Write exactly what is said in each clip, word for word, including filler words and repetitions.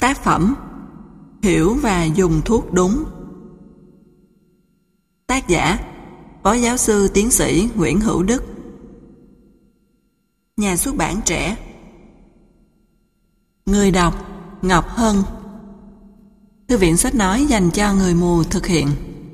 Tác phẩm Hiểu và dùng thuốc đúng. Tác giả Phó giáo sư tiến sĩ Nguyễn Hữu Đức. Nhà xuất bản Trẻ. Người đọc Ngọc Hân. Thư viện sách nói dành cho người mù thực hiện.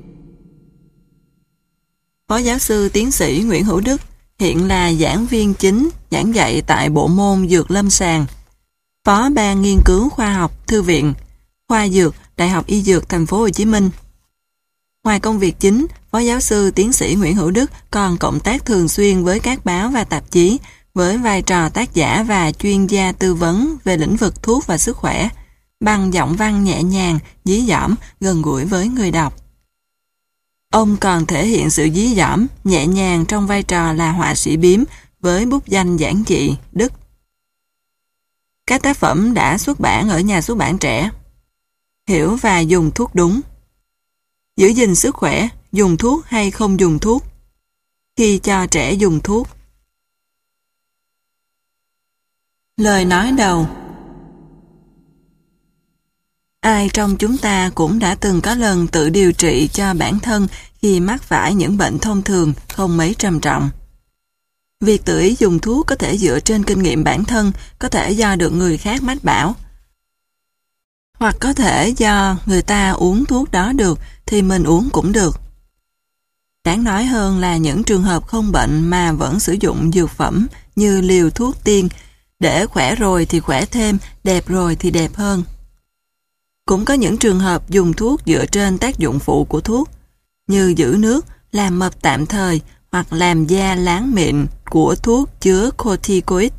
Phó giáo sư tiến sĩ Nguyễn Hữu Đức hiện là giảng viên chính giảng dạy tại bộ môn Dược Lâm sàng, Phó ban nghiên cứu khoa học Thư viện, Khoa Dược, Đại học Y Dược Thành phố Hồ Chí Minh. Ngoài công việc chính, Phó giáo sư tiến sĩ Nguyễn Hữu Đức còn cộng tác thường xuyên với các báo và tạp chí với vai trò tác giả và chuyên gia tư vấn về lĩnh vực thuốc và sức khỏe, bằng giọng văn nhẹ nhàng, dí dỏm, gần gũi với người đọc. Ông còn thể hiện sự dí dỏm, nhẹ nhàng trong vai trò là họa sĩ biếm với bút danh giản dị, Đức. Các tác phẩm đã xuất bản ở nhà xuất bản Trẻ. Hiểu và dùng thuốc đúng. Giữ gìn sức khỏe, dùng thuốc hay không dùng thuốc. Khi cho trẻ dùng thuốc. Lời nói đầu. Ai trong chúng ta cũng đã từng có lần tự điều trị cho bản thân khi mắc phải những bệnh thông thường không mấy trầm trọng. Việc tự ý dùng thuốc có thể dựa trên kinh nghiệm bản thân, có thể do được người khác mách bảo, hoặc có thể do người ta uống thuốc đó được thì mình uống cũng được. Đáng nói hơn là những trường hợp không bệnh mà vẫn sử dụng dược phẩm như liều thuốc tiên, để khỏe rồi thì khỏe thêm, đẹp rồi thì đẹp hơn. Cũng có những trường hợp dùng thuốc dựa trên tác dụng phụ của thuốc, như giữ nước, làm mập tạm thời hoặc làm da láng mịn của thuốc chứa corticoid,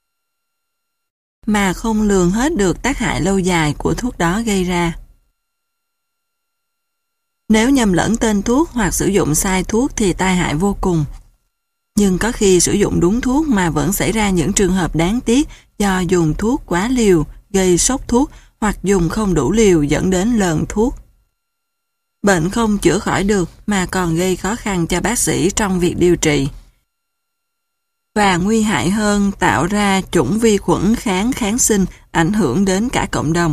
mà không lường hết được tác hại lâu dài của thuốc đó gây ra. Nếu nhầm lẫn tên thuốc hoặc sử dụng sai thuốc thì tai hại vô cùng. Nhưng có khi sử dụng đúng thuốc mà vẫn xảy ra những trường hợp đáng tiếc do dùng thuốc quá liều, gây sốc thuốc hoặc dùng không đủ liều dẫn đến lờn thuốc. Bệnh không chữa khỏi được mà còn gây khó khăn cho bác sĩ trong việc điều trị. Và nguy hại hơn, tạo ra chủng vi khuẩn kháng kháng sinh ảnh hưởng đến cả cộng đồng.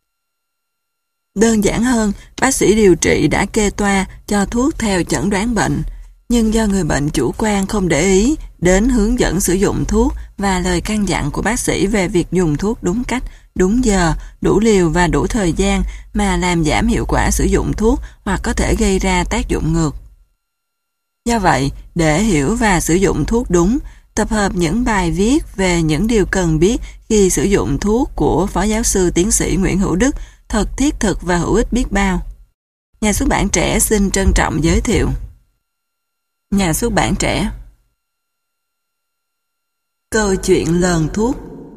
Đơn giản hơn, bác sĩ điều trị đã kê toa cho thuốc theo chẩn đoán bệnh, nhưng do người bệnh chủ quan không để ý đến hướng dẫn sử dụng thuốc và lời căn dặn của bác sĩ về việc dùng thuốc đúng cách, đúng giờ, đủ liều và đủ thời gian mà làm giảm hiệu quả sử dụng thuốc hoặc có thể gây ra tác dụng ngược. Do vậy, để hiểu và sử dụng thuốc đúng, tập hợp những bài viết về những điều cần biết khi sử dụng thuốc của Phó giáo sư tiến sĩ Nguyễn Hữu Đức thật thiết thực và hữu ích biết bao. Nhà xuất bản Trẻ xin trân trọng giới thiệu. Nhà xuất bản Trẻ. Câu chuyện lờn thuốc.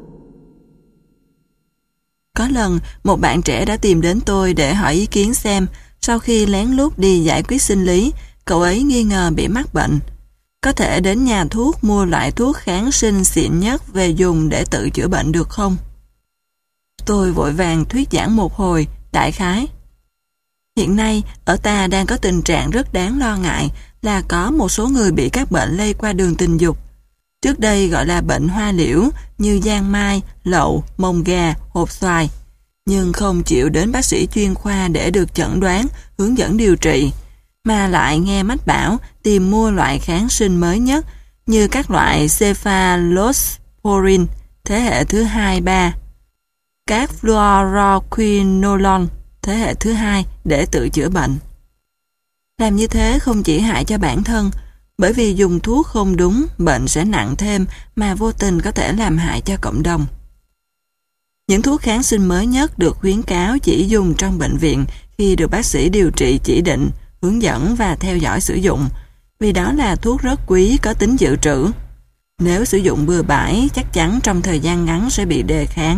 Có lần, một bạn trẻ đã tìm đến tôi để hỏi ý kiến xem, sau khi lén lút đi giải quyết sinh lý, cậu ấy nghi ngờ bị mắc bệnh. Có thể đến nhà thuốc mua loại thuốc kháng sinh xịn nhất về dùng để tự chữa bệnh được không? Tôi vội vàng thuyết giảng một hồi, đại khái. Hiện nay, ở ta đang có tình trạng rất đáng lo ngại là có một số người bị các bệnh lây qua đường tình dục. Trước đây gọi là bệnh hoa liễu như giang mai, lậu, mồng gà, hột xoài, nhưng không chịu đến bác sĩ chuyên khoa để được chẩn đoán, hướng dẫn điều trị, mà lại nghe mách bảo tìm mua loại kháng sinh mới nhất như các loại cephalosporin thế hệ thứ hai, ba, các fluoroquinolone thế hệ thứ hai để tự chữa bệnh. Làm như thế không chỉ hại cho bản thân, bởi vì dùng thuốc không đúng, bệnh sẽ nặng thêm mà vô tình có thể làm hại cho cộng đồng. Những thuốc kháng sinh mới nhất được khuyến cáo chỉ dùng trong bệnh viện khi được bác sĩ điều trị chỉ định, hướng dẫn và theo dõi sử dụng, vì đó là thuốc rất quý có tính dự trữ. Nếu sử dụng bừa bãi, chắc chắn trong thời gian ngắn sẽ bị đề kháng.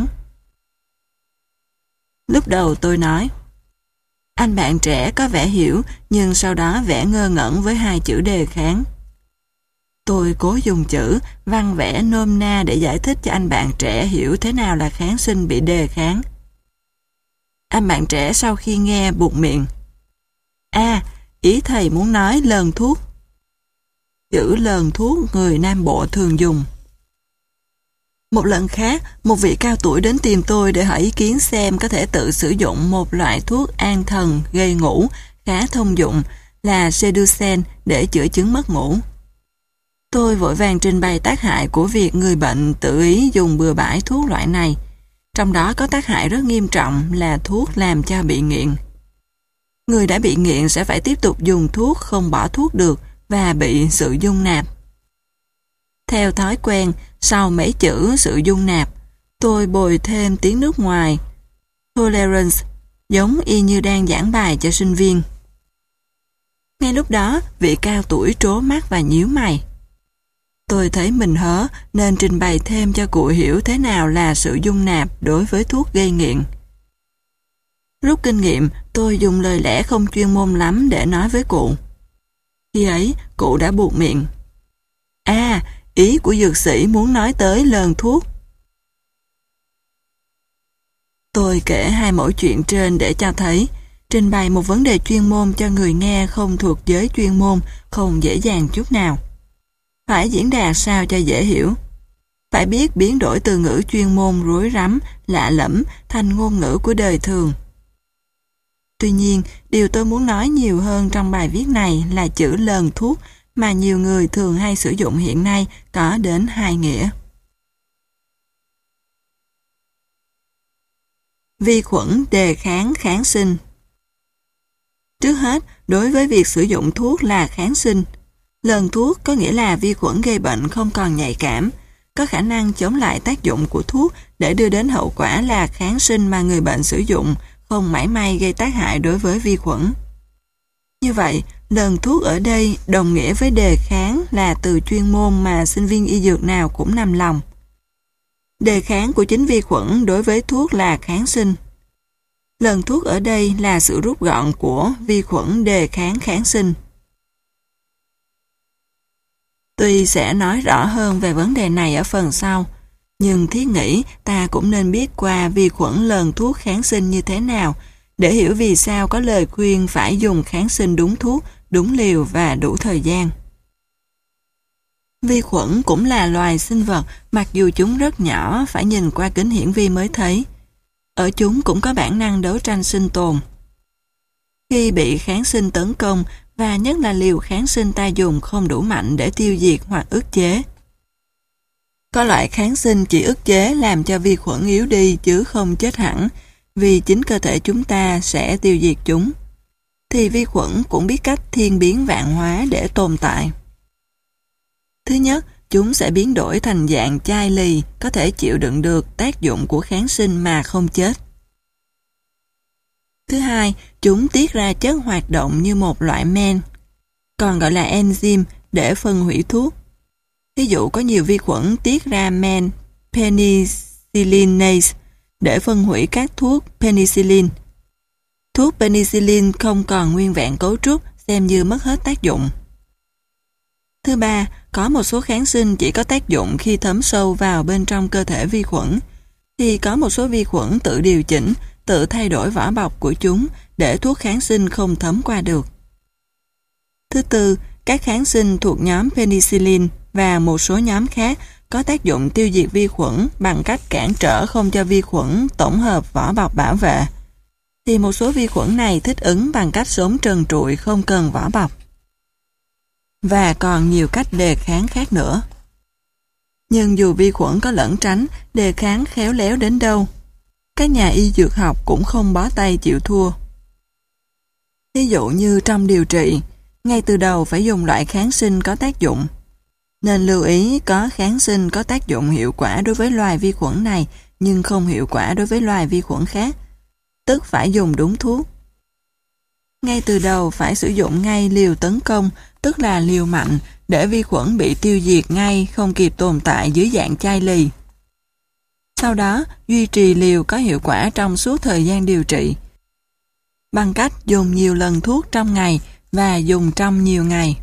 Lúc đầu tôi nói, anh bạn trẻ có vẻ hiểu, nhưng sau đó vẻ ngơ ngẩn với hai chữ đề kháng. Tôi cố dùng chữ, văn vẽ nôm na để giải thích cho anh bạn trẻ hiểu thế nào là kháng sinh bị đề kháng. Anh bạn trẻ sau khi nghe buột miệng. À, ý thầy muốn nói lờn thuốc. Chữ lờn thuốc người Nam Bộ thường dùng. Một lần khác, một vị cao tuổi đến tìm tôi để hỏi ý kiến xem có thể tự sử dụng một loại thuốc an thần gây ngủ khá thông dụng là Seducen để chữa chứng mất ngủ. Tôi vội vàng trình bày tác hại của việc người bệnh tự ý dùng bừa bãi thuốc loại này. Trong đó có tác hại rất nghiêm trọng là thuốc làm cho bị nghiện. Người đã bị nghiện sẽ phải tiếp tục dùng thuốc không bỏ thuốc được và bị sự dung nạp. Theo thói quen, sau mấy chữ sự dung nạp, tôi bồi thêm tiếng nước ngoài tolerance, giống y như đang giảng bài cho sinh viên. Ngay lúc đó, vị cao tuổi trố mắt và nhíu mày. Tôi thấy mình hớ nên trình bày thêm cho cụ hiểu thế nào là sự dung nạp đối với thuốc gây nghiện. Rút kinh nghiệm, tôi dùng lời lẽ không chuyên môn lắm để nói với cụ. Khi ấy, cụ đã buột miệng. À, ý của dược sĩ muốn nói tới lờn thuốc. Tôi kể hai mẫu chuyện trên để cho thấy, trình bày một vấn đề chuyên môn cho người nghe không thuộc giới chuyên môn không dễ dàng chút nào. Phải diễn đạt sao cho dễ hiểu. Phải biết biến đổi từ ngữ chuyên môn rối rắm, lạ lẫm thành ngôn ngữ của đời thường. Tuy nhiên, điều tôi muốn nói nhiều hơn trong bài viết này là chữ lờn thuốc mà nhiều người thường hay sử dụng hiện nay có đến hai nghĩa. Vi khuẩn đề kháng kháng sinh. Trước hết, đối với việc sử dụng thuốc là kháng sinh, lờn thuốc có nghĩa là vi khuẩn gây bệnh không còn nhạy cảm, có khả năng chống lại tác dụng của thuốc để đưa đến hậu quả là kháng sinh mà người bệnh sử dụng không mảy may gây tác hại đối với vi khuẩn. Như vậy, lờn thuốc ở đây đồng nghĩa với đề kháng là từ chuyên môn mà sinh viên y dược nào cũng nằm lòng. Đề kháng của chính vi khuẩn đối với thuốc là kháng sinh. Lờn thuốc ở đây là sự rút gọn của vi khuẩn đề kháng kháng sinh. Tuy sẽ nói rõ hơn về vấn đề này ở phần sau, nhưng thiết nghĩ ta cũng nên biết qua vi khuẩn lờn thuốc kháng sinh như thế nào để hiểu vì sao có lời khuyên phải dùng kháng sinh đúng thuốc, đúng liều và đủ thời gian. Vi khuẩn cũng là loài sinh vật, mặc dù chúng rất nhỏ, phải nhìn qua kính hiển vi mới thấy. Ở chúng cũng có bản năng đấu tranh sinh tồn. Khi bị kháng sinh tấn công, và nhất là liều kháng sinh ta dùng không đủ mạnh để tiêu diệt hoặc ức chế. Có loại kháng sinh chỉ ức chế làm cho vi khuẩn yếu đi chứ không chết hẳn, vì chính cơ thể chúng ta sẽ tiêu diệt chúng. Thì vi khuẩn cũng biết cách thiên biến vạn hóa để tồn tại. Thứ nhất, chúng sẽ biến đổi thành dạng chai lì, có thể chịu đựng được tác dụng của kháng sinh mà không chết. Thứ hai, chúng tiết ra chất hoạt động như một loại men, còn gọi là enzyme để phân hủy thuốc. Ví dụ có nhiều vi khuẩn tiết ra men penicillinase để phân hủy các thuốc penicillin. Thuốc penicillin không còn nguyên vẹn cấu trúc, xem như mất hết tác dụng. Thứ ba, có một số kháng sinh chỉ có tác dụng khi thấm sâu vào bên trong cơ thể vi khuẩn, thì có một số vi khuẩn tự điều chỉnh, tự thay đổi vỏ bọc của chúng để thuốc kháng sinh không thấm qua được. Thứ tư, các kháng sinh thuộc nhóm penicillin và một số nhóm khác có tác dụng tiêu diệt vi khuẩn bằng cách cản trở không cho vi khuẩn tổng hợp vỏ bọc bảo vệ, thì một số vi khuẩn này thích ứng bằng cách sống trần trụi không cần vỏ bọc. Và còn nhiều cách đề kháng khác nữa. Nhưng dù vi khuẩn có lẩn tránh, đề kháng khéo léo đến đâu, các nhà y dược học cũng không bó tay chịu thua. Ví dụ như trong điều trị, ngay từ đầu phải dùng loại kháng sinh có tác dụng. Nên lưu ý có kháng sinh có tác dụng hiệu quả đối với loài vi khuẩn này nhưng không hiệu quả đối với loài vi khuẩn khác, tức phải dùng đúng thuốc. Ngay từ đầu phải sử dụng ngay liều tấn công, tức là liều mạnh, để vi khuẩn bị tiêu diệt ngay, không kịp tồn tại dưới dạng chai lì. Sau đó, duy trì liều có hiệu quả trong suốt thời gian điều trị, bằng cách dùng nhiều lần thuốc trong ngày và dùng trong nhiều ngày.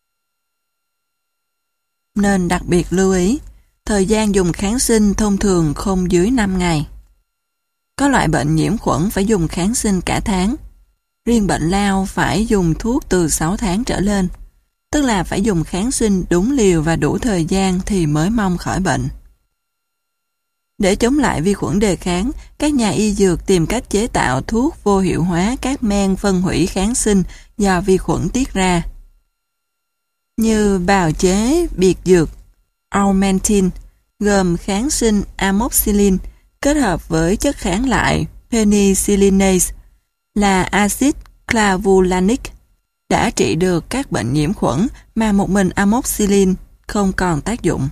Nên đặc biệt lưu ý, thời gian dùng kháng sinh thông thường không dưới năm ngày. Có loại bệnh nhiễm khuẩn phải dùng kháng sinh cả tháng. Riêng bệnh lao phải dùng thuốc từ sáu tháng trở lên, tức là phải dùng kháng sinh đúng liều và đủ thời gian thì mới mong khỏi bệnh. Để chống lại vi khuẩn đề kháng, các nhà y dược tìm cách chế tạo thuốc vô hiệu hóa các men phân hủy kháng sinh do vi khuẩn tiết ra. Như bào chế biệt dược Augmentin gồm kháng sinh amoxicillin kết hợp với chất kháng lại penicillinase là axit clavulanic đã trị được các bệnh nhiễm khuẩn mà một mình amoxicillin không còn tác dụng.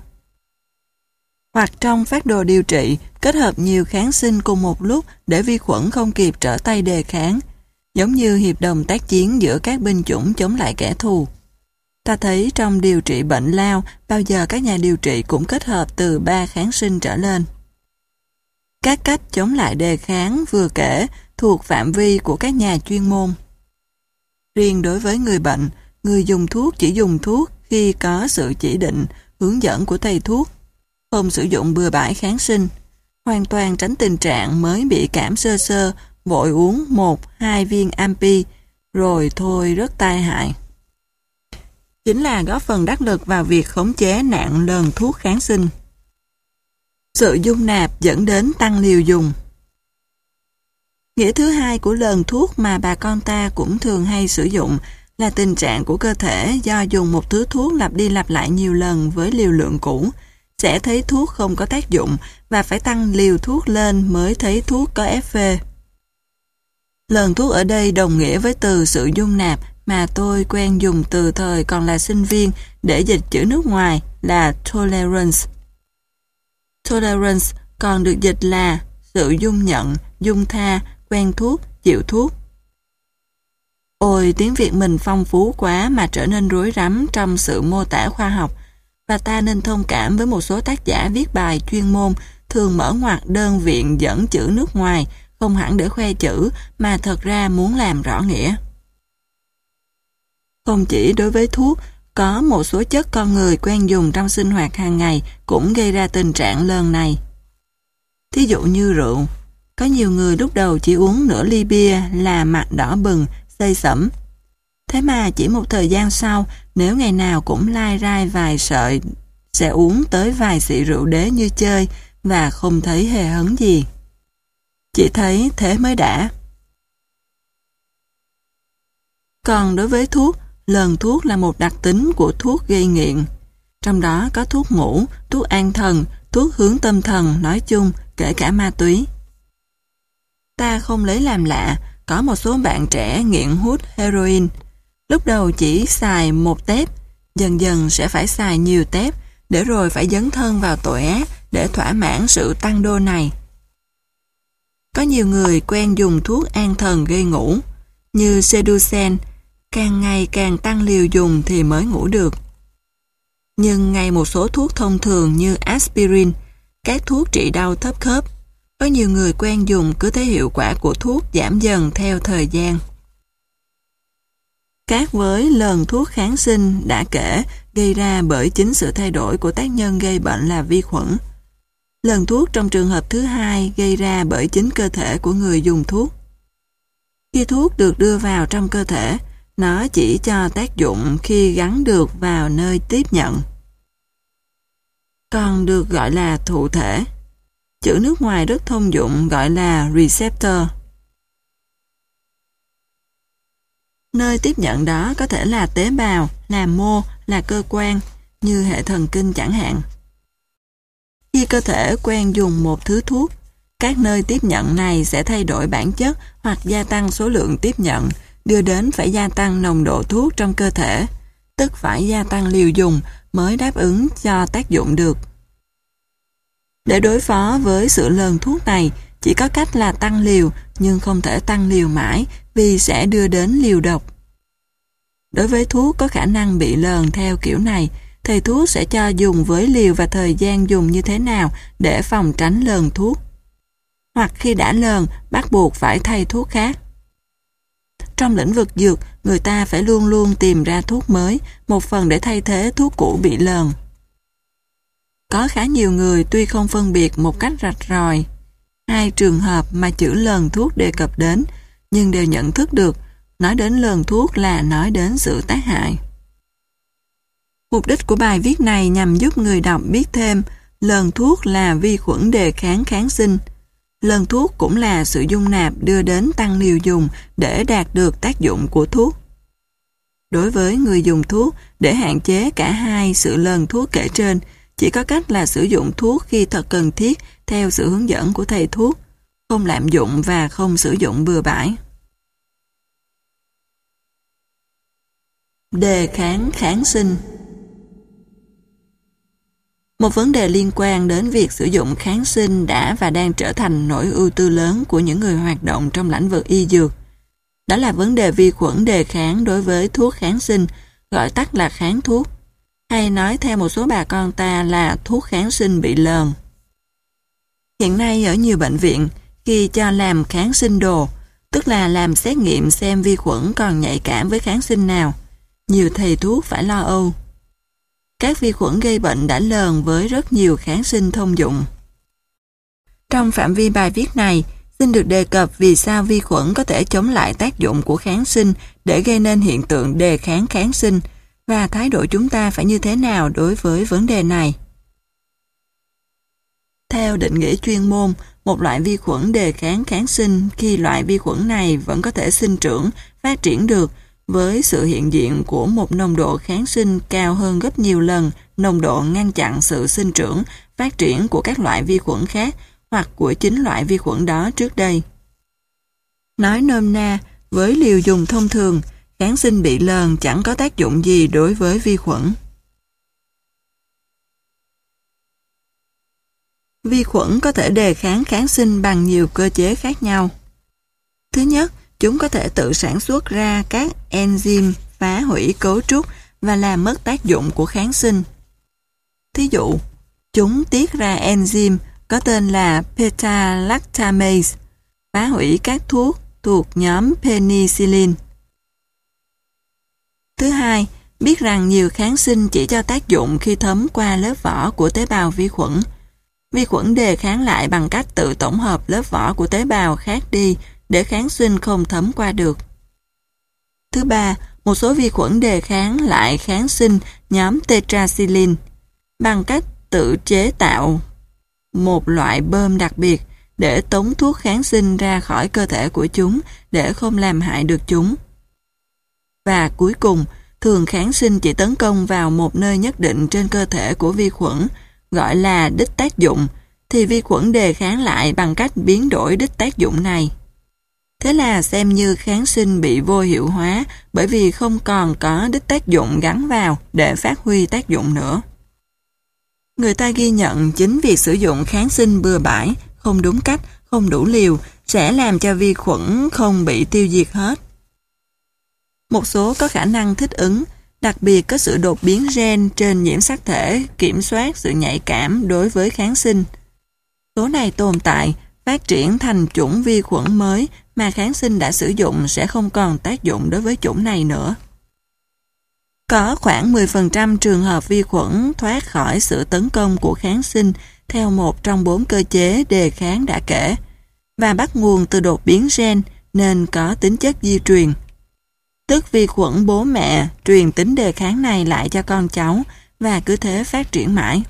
Hoặc trong phác đồ điều trị, kết hợp nhiều kháng sinh cùng một lúc để vi khuẩn không kịp trở tay đề kháng, giống như hiệp đồng tác chiến giữa các binh chủng chống lại kẻ thù. Ta thấy trong điều trị bệnh lao, bao giờ các nhà điều trị cũng kết hợp từ ba kháng sinh trở lên. Các cách chống lại đề kháng vừa kể thuộc phạm vi của các nhà chuyên môn. Riêng đối với người bệnh, người dùng thuốc chỉ dùng thuốc khi có sự chỉ định, hướng dẫn của thầy thuốc, không sử dụng bừa bãi kháng sinh, hoàn toàn tránh tình trạng mới bị cảm sơ sơ, vội uống một, hai viên ampi, rồi thôi rất tai hại. Chính là góp phần đắc lực vào việc khống chế nạn lờn thuốc kháng sinh. Sự dung nạp dẫn đến tăng liều dùng. Nghĩa thứ hai của lờn thuốc mà bà con ta cũng thường hay sử dụng là tình trạng của cơ thể do dùng một thứ thuốc lặp đi lặp lại nhiều lần với liều lượng cũ, sẽ thấy thuốc không có tác dụng và phải tăng liều thuốc lên mới thấy thuốc có ép vê. Lờn thuốc ở đây đồng nghĩa với từ sự dung nạp mà tôi quen dùng từ thời còn là sinh viên để dịch chữ nước ngoài là tolerance. Tolerance còn được dịch là sự dung nhận, dung tha, quen thuốc, chịu thuốc. Ôi, tiếng Việt mình phong phú quá mà trở nên rối rắm trong sự mô tả khoa học, và ta nên thông cảm với một số tác giả viết bài chuyên môn thường mở ngoặc đơn viện dẫn chữ nước ngoài, không hẳn để khoe chữ mà thật ra muốn làm rõ nghĩa. Không chỉ đối với thuốc, có một số chất con người quen dùng trong sinh hoạt hàng ngày cũng gây ra tình trạng lờn này. Thí dụ như rượu, có nhiều người lúc đầu chỉ uống nửa ly bia là mặt đỏ bừng, xây sẩm. Thế mà chỉ một thời gian sau, nếu ngày nào cũng lai rai vài sợi, sẽ uống tới vài xị rượu đế như chơi và không thấy hề hấn gì. Chỉ thấy thế mới đã. Còn đối với thuốc, lờn thuốc là một đặc tính của thuốc gây nghiện. Trong đó có thuốc ngủ, thuốc an thần, thuốc hướng tâm thần nói chung, kể cả ma túy. Ta không lấy làm lạ, có một số bạn trẻ nghiện hút heroin. Lúc đầu chỉ xài một tép, dần dần sẽ phải xài nhiều tép, để rồi phải dấn thân vào tội ác để thỏa mãn sự tăng đô này. Có nhiều người quen dùng thuốc an thần gây ngủ, như Seducen, càng ngày càng tăng liều dùng thì mới ngủ được. Nhưng ngay một số thuốc thông thường như aspirin, các thuốc trị đau thấp khớp, có nhiều người quen dùng cứ thấy hiệu quả của thuốc giảm dần theo thời gian. Khác với lờn thuốc kháng sinh đã kể gây ra bởi chính sự thay đổi của tác nhân gây bệnh là vi khuẩn. Lờn thuốc trong trường hợp thứ hai gây ra bởi chính cơ thể của người dùng thuốc. Khi thuốc được đưa vào trong cơ thể, nó chỉ cho tác dụng khi gắn được vào nơi tiếp nhận. Còn được gọi là thụ thể. Chữ nước ngoài rất thông dụng gọi là receptor. Nơi tiếp nhận đó có thể là tế bào, là mô, là cơ quan, như hệ thần kinh chẳng hạn. Khi cơ thể quen dùng một thứ thuốc, các nơi tiếp nhận này sẽ thay đổi bản chất hoặc gia tăng số lượng tiếp nhận, đưa đến phải gia tăng nồng độ thuốc trong cơ thể, tức phải gia tăng liều dùng mới đáp ứng cho tác dụng được. Để đối phó với sự lờn thuốc này, chỉ có cách là tăng liều, nhưng không thể tăng liều mãi vì sẽ đưa đến liều độc. Đối với thuốc có khả năng bị lờn theo kiểu này, thầy thuốc sẽ cho dùng với liều và thời gian dùng như thế nào để phòng tránh lờn thuốc. Hoặc khi đã lờn, bắt buộc phải thay thuốc khác. Trong lĩnh vực dược, người ta phải luôn luôn tìm ra thuốc mới, một phần để thay thế thuốc cũ bị lờn. Có khá nhiều người tuy không phân biệt một cách rạch ròi hai trường hợp mà chữ lờn thuốc đề cập đến, nhưng đều nhận thức được nói đến lờn thuốc là nói đến sự tác hại. Mục đích của bài viết này nhằm giúp người đọc biết thêm Lần thuốc là vi khuẩn đề kháng kháng sinh. Lần thuốc cũng là sự dung nạp đưa đến tăng liều dùng để đạt được tác dụng của thuốc. Đối với người dùng thuốc, để hạn chế cả hai sự lần thuốc kể trên, chỉ có cách là sử dụng thuốc khi thật cần thiết theo sự hướng dẫn của thầy thuốc, không lạm dụng và không sử dụng bừa bãi. Đề kháng kháng sinh. Một vấn đề liên quan đến việc sử dụng kháng sinh đã và đang trở thành nỗi ưu tư lớn của những người hoạt động trong lĩnh vực y dược. Đó là vấn đề vi khuẩn đề kháng đối với thuốc kháng sinh, gọi tắt là kháng thuốc, hay nói theo một số bà con ta là thuốc kháng sinh bị lờn. Hiện nay ở nhiều bệnh viện, khi cho làm kháng sinh đồ, tức là làm xét nghiệm xem vi khuẩn còn nhạy cảm với kháng sinh nào, nhiều thầy thuốc phải lo âu. Các vi khuẩn gây bệnh đã lờn với rất nhiều kháng sinh thông dụng. Trong phạm vi bài viết này, xin được đề cập vì sao vi khuẩn có thể chống lại tác dụng của kháng sinh để gây nên hiện tượng đề kháng kháng sinh và thái độ chúng ta phải như thế nào đối với vấn đề này. Theo định nghĩa chuyên môn, một loại vi khuẩn đề kháng kháng sinh khi loại vi khuẩn này vẫn có thể sinh trưởng, phát triển được với sự hiện diện của một nồng độ kháng sinh cao hơn gấp nhiều lần nồng độ ngăn chặn sự sinh trưởng, phát triển của các loại vi khuẩn khác hoặc của chính loại vi khuẩn đó trước đây. Nói nôm na, với liều dùng thông thường, kháng sinh bị lờn chẳng có tác dụng gì đối với vi khuẩn. Vi khuẩn có thể đề kháng kháng sinh bằng nhiều cơ chế khác nhau. Thứ nhất, chúng có thể tự sản xuất ra các enzyme phá hủy cấu trúc và làm mất tác dụng của kháng sinh. Thí dụ, chúng tiết ra enzyme có tên là beta-lactamase, phá hủy các thuốc thuộc nhóm penicillin. Thứ hai, biết rằng nhiều kháng sinh chỉ cho tác dụng khi thấm qua lớp vỏ của tế bào vi khuẩn. Vi khuẩn đề kháng lại bằng cách tự tổng hợp lớp vỏ của tế bào khác đi để kháng sinh không thấm qua được. Thứ ba, một số vi khuẩn đề kháng lại kháng sinh nhóm tetracycline bằng cách tự chế tạo một loại bơm đặc biệt để tống thuốc kháng sinh ra khỏi cơ thể của chúng để không làm hại được chúng. Và cuối cùng, thường kháng sinh chỉ tấn công vào một nơi nhất định trên cơ thể của vi khuẩn, gọi là đích tác dụng, thì vi khuẩn đề kháng lại bằng cách biến đổi đích tác dụng này. Thế là xem như kháng sinh bị vô hiệu hóa bởi vì không còn có đích tác dụng gắn vào để phát huy tác dụng nữa. Người ta ghi nhận chính việc sử dụng kháng sinh bừa bãi, không đúng cách, không đủ liều sẽ làm cho vi khuẩn không bị tiêu diệt hết. Một số có khả năng thích ứng, đặc biệt có sự đột biến gen trên nhiễm sắc thể kiểm soát sự nhạy cảm đối với kháng sinh. Số này tồn tại, phát triển thành chủng vi khuẩn mới mà kháng sinh đã sử dụng sẽ không còn tác dụng đối với chủng này nữa. Có khoảng mười phần trăm trường hợp vi khuẩn thoát khỏi sự tấn công của kháng sinh theo một trong bốn cơ chế đề kháng đã kể, và bắt nguồn từ đột biến gen nên có tính chất di truyền. Tức vi khuẩn bố mẹ truyền tính đề kháng này lại cho con cháu và cứ thế phát triển mãi.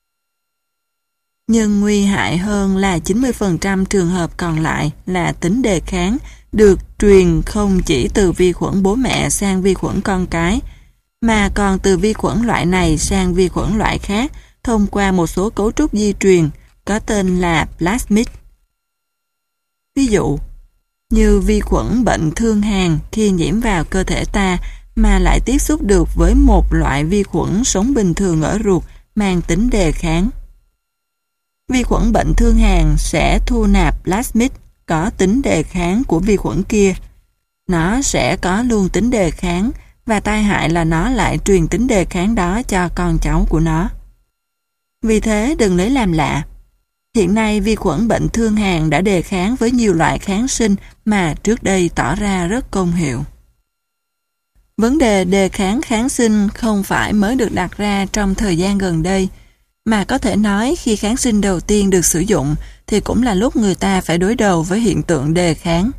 Nhưng nguy hại hơn là chín mươi phần trăm trường hợp còn lại là tính đề kháng được truyền không chỉ từ vi khuẩn bố mẹ sang vi khuẩn con cái, mà còn từ vi khuẩn loại này sang vi khuẩn loại khác thông qua một số cấu trúc di truyền có tên là plasmid. Ví dụ, như vi khuẩn bệnh thương hàn khi nhiễm vào cơ thể ta mà lại tiếp xúc được với một loại vi khuẩn sống bình thường ở ruột mang tính đề kháng. Vi khuẩn bệnh thương hàn sẽ thu nạp plasmid có tính đề kháng của vi khuẩn kia. Nó sẽ có luôn tính đề kháng và tai hại là nó lại truyền tính đề kháng đó cho con cháu của nó. Vì thế đừng lấy làm lạ. Hiện nay vi khuẩn bệnh thương hàn đã đề kháng với nhiều loại kháng sinh mà trước đây tỏ ra rất công hiệu. Vấn đề đề kháng kháng sinh không phải mới được đặt ra trong thời gian gần đây, mà có thể nói khi kháng sinh đầu tiên được sử dụng thì cũng là lúc người ta phải đối đầu với hiện tượng đề kháng.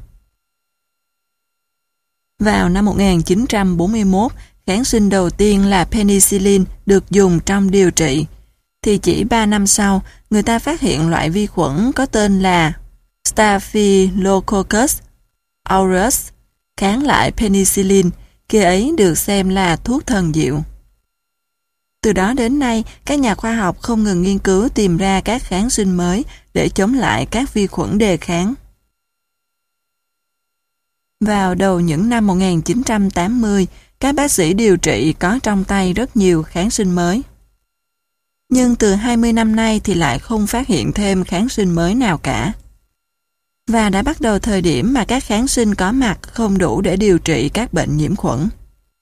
Vào năm một nghìn chín trăm bốn mươi mốt, kháng sinh đầu tiên là penicillin được dùng trong điều trị, thì thì chỉ ba năm sau, người ta phát hiện loại vi khuẩn có tên là Staphylococcus aureus kháng lại penicillin, kia ấy được xem là thuốc thần diệu. Từ đó đến nay, các nhà khoa học không ngừng nghiên cứu tìm ra các kháng sinh mới để chống lại các vi khuẩn đề kháng. Vào đầu những năm một nghìn chín trăm tám mươi, các bác sĩ điều trị có trong tay rất nhiều kháng sinh mới. Nhưng từ hai mươi năm nay thì lại không phát hiện thêm kháng sinh mới nào cả. Và đã bắt đầu thời điểm mà các kháng sinh có mặt không đủ để điều trị các bệnh nhiễm khuẩn.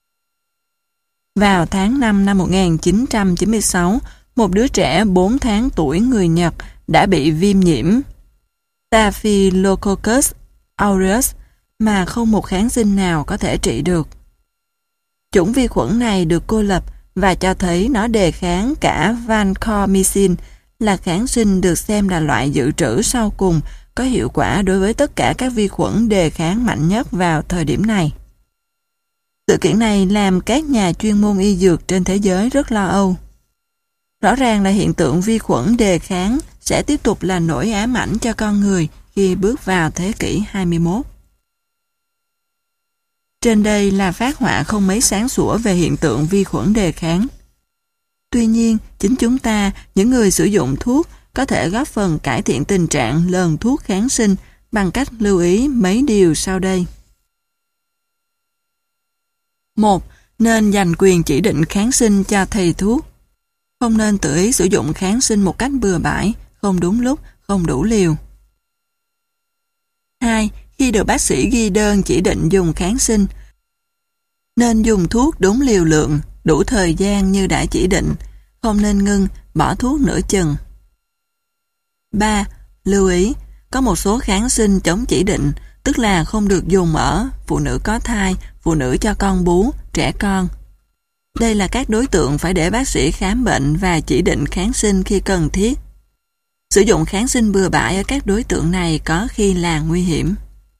Vào tháng năm năm một nghìn chín trăm chín mươi sáu, một đứa trẻ bốn tháng tuổi người Nhật đã bị viêm nhiễm Staphylococcus aureus mà không một kháng sinh nào có thể trị được. Chủng vi khuẩn này được cô lập và cho thấy nó đề kháng cả vancomycin, là kháng sinh được xem là loại dự trữ sau cùng có hiệu quả đối với tất cả các vi khuẩn đề kháng mạnh nhất vào thời điểm này. Sự kiện này làm các nhà chuyên môn y dược trên thế giới rất lo âu. Rõ ràng là hiện tượng vi khuẩn đề kháng sẽ tiếp tục là nỗi ám ảnh cho con người khi bước vào thế kỷ hai mươi mốt. Trên đây là phác họa không mấy sáng sủa về hiện tượng vi khuẩn đề kháng. Tuy nhiên, chính chúng ta, những người sử dụng thuốc, có thể góp phần cải thiện tình trạng lờn thuốc kháng sinh bằng cách lưu ý mấy điều sau đây. một. Nên dành quyền chỉ định kháng sinh cho thầy thuốc. Không nên tự ý sử dụng kháng sinh một cách bừa bãi, không đúng lúc, không đủ liều. hai. Khi được bác sĩ ghi đơn chỉ định dùng kháng sinh, nên dùng thuốc đúng liều lượng, đủ thời gian như đã chỉ định, không nên ngưng, bỏ thuốc nửa chừng. ba. Lưu ý, có một số kháng sinh chống chỉ định, tức là không được dùng ở phụ nữ có thai, phụ nữ cho con bú, trẻ con. Đây là các đối tượng phải để bác sĩ khám bệnh và chỉ định kháng sinh khi cần thiết. Sử dụng kháng sinh bừa bãi ở các đối tượng này có khi là nguy hiểm.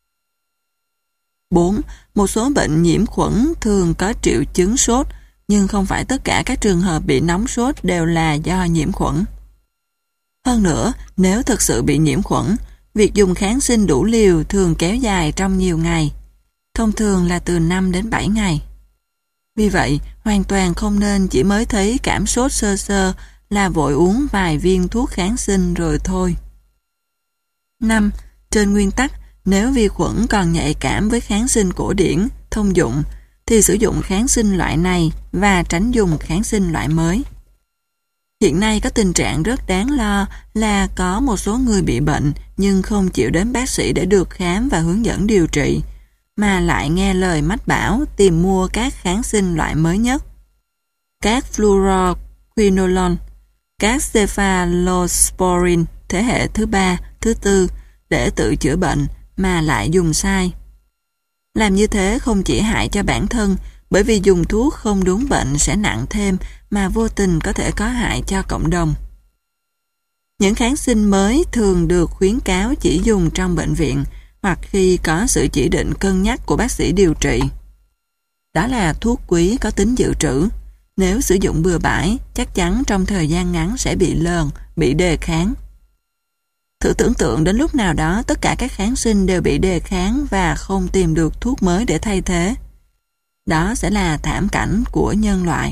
bốn. Một số bệnh nhiễm khuẩn thường có triệu chứng sốt, nhưng không phải tất cả các trường hợp bị nóng sốt đều là do nhiễm khuẩn. Hơn nữa, nếu thực sự bị nhiễm khuẩn, việc dùng kháng sinh đủ liều thường kéo dài trong nhiều ngày, thông thường là từ năm đến bảy ngày. Vì vậy, hoàn toàn không nên chỉ mới thấy cảm sốt sơ sơ là vội uống vài viên thuốc kháng sinh rồi thôi. năm. Trên nguyên tắc, nếu vi khuẩn còn nhạy cảm với kháng sinh cổ điển, thông dụng, thì sử dụng kháng sinh loại này và tránh dùng kháng sinh loại mới. Hiện nay có tình trạng rất đáng lo là có một số người bị bệnh nhưng không chịu đến bác sĩ để được khám và hướng dẫn điều trị, mà lại nghe lời mách bảo tìm mua các kháng sinh loại mới nhất. Các fluoroquinolone, các cephalosporin thế hệ thứ ba, thứ tư để tự chữa bệnh mà lại dùng sai. Làm như thế không chỉ hại cho bản thân, bởi vì dùng thuốc không đúng bệnh sẽ nặng thêm mà vô tình có thể có hại cho cộng đồng. Những kháng sinh mới thường được khuyến cáo chỉ dùng trong bệnh viện hoặc khi có sự chỉ định cân nhắc của bác sĩ điều trị. Đó là thuốc quý có tính dự trữ. Nếu sử dụng bừa bãi, chắc chắn trong thời gian ngắn sẽ bị lờn, bị đề kháng. Thử tưởng tượng đến lúc nào đó tất cả các kháng sinh đều bị đề kháng và không tìm được thuốc mới để thay thế. Đó sẽ là thảm cảnh của nhân loại.